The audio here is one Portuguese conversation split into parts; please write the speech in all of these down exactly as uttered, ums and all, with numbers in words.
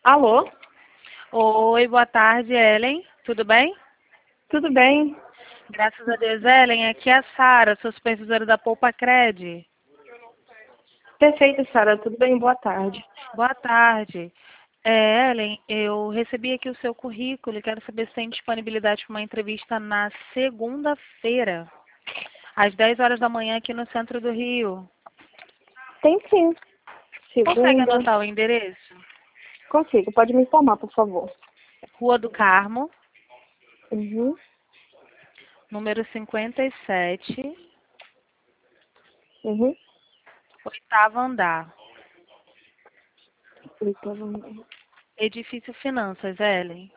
Alô? Oi, boa tarde, Ellen. Tudo bem? Tudo bem? Graças a Deus, Ellen. Aqui é a Sara, sou supervisora da Poupa Cred. Perfeito, Sara. Tudo bem? Boa tarde. Boa tarde. É, Ellen, eu recebi aqui o seu currículo e quero saber se tem disponibilidade para uma entrevista na segunda-feira, às dez horas da manhã, aqui no centro do Rio. Tem sim. Consegue Segunda. anotar o endereço? Consigo. Pode me informar, por favor. Rua do Carmo, Uhum. número cinquenta e sete, Uhum. oitavo andar. Então, Edifício Finanças, Ellen.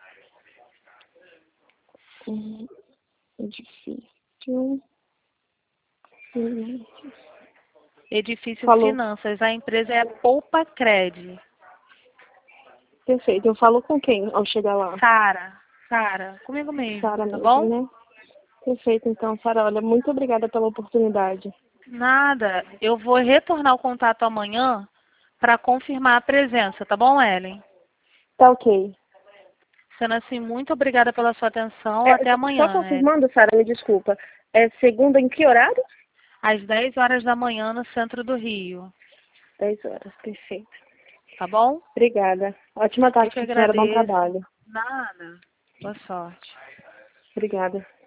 Uhum. Edifício. Uhum. Edifício Falou. Finanças. A empresa é a Poupa Cred. Perfeito. Eu falo com quem ao chegar lá? Sara, Sara, comigo mesmo, Sara tá mesmo, bom? né? Perfeito, então, Sara. Olha, muito obrigada pela oportunidade. Nada. Eu vou retornar o contato amanhã para confirmar a presença, tá bom, Ellen? Tá ok. Sendo assim, muito obrigada pela sua atenção. É, Até só amanhã, Ellen. confirmando, Sara, me desculpa. É segunda em que horário? Às dez horas da manhã no centro do Rio, Dez horas. Perfeito. tá bom? Obrigada. Ótima Eu tarde que para a senhora. Bom agradeço. trabalho. Nada. Boa sorte. Obrigada.